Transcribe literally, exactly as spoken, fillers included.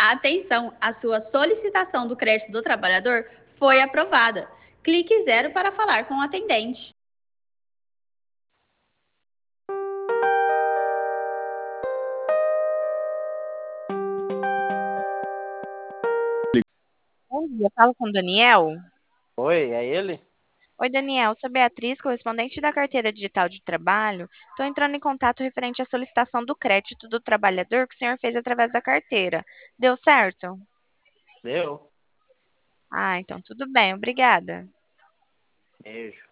Atenção, a sua solicitação do crédito do trabalhador foi aprovada. Clique zero para falar com o atendente. Bom dia, falo com o Daniel. Oi, é ele? Oi, Daniel, sou Beatriz, correspondente da Carteira Digital de Trabalho. Estou entrando em contato referente à solicitação do crédito do trabalhador que o senhor fez através da carteira. Deu certo? Deu. Ah, então tudo bem, obrigada. Beijo.